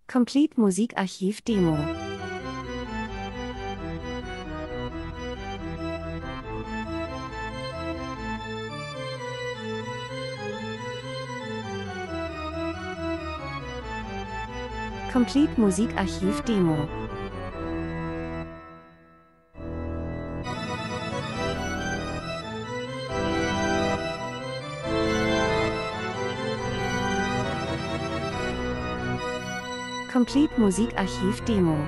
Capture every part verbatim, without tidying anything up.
Complete Musikarchiv Demo. Complete Musikarchiv Demo. Complete Musikarchiv Demo.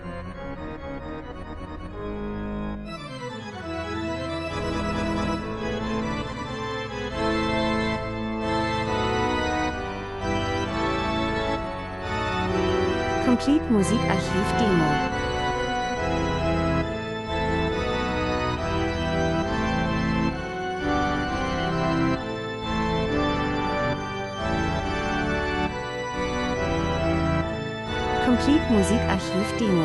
Complete Musikarchiv Demo. Complete Musikarchiv Demo.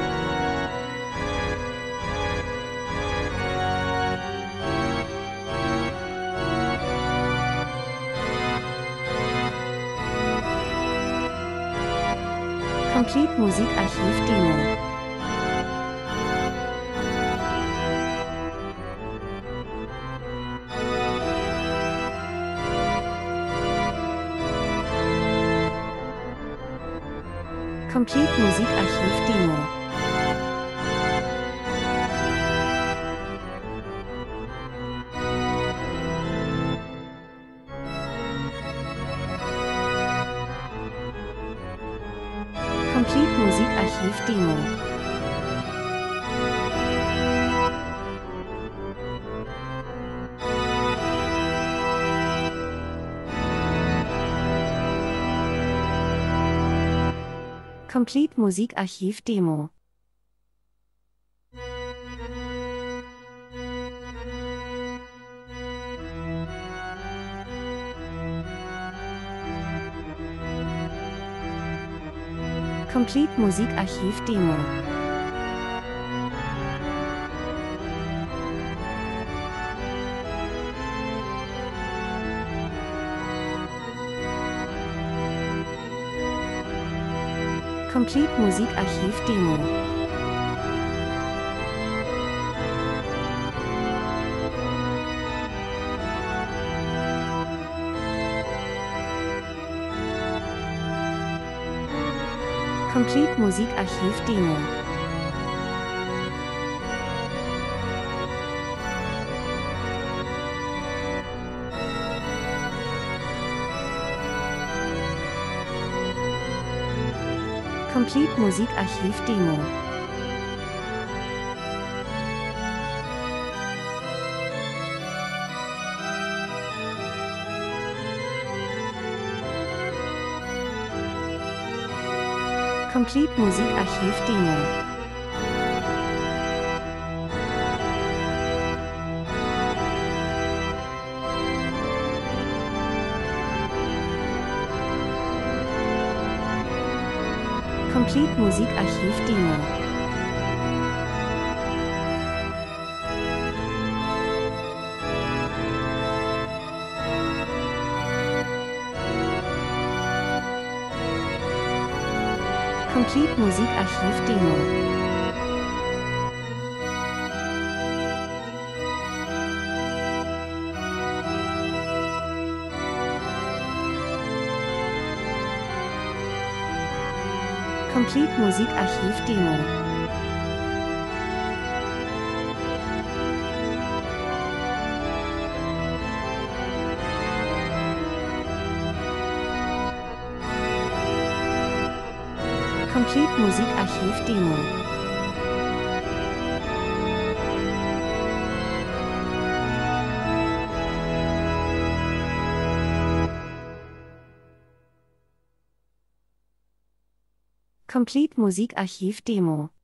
Complete Musikarchiv Demo. Complete Musikarchiv Demo. Complete Musikarchiv Demo. Complete Musikarchiv Demo. Complete Musikarchiv Demo. Complete Musikarchiv Demo. Complete Musikarchiv Demo. Complete Musikarchiv Demo. Complete Musikarchiv Demo. Complete Musikarchiv Demo. Complete Musikarchiv Demo. Complete Musikarchiv Demo. Complete Musikarchiv Demo. Complete Musikarchiv Demo.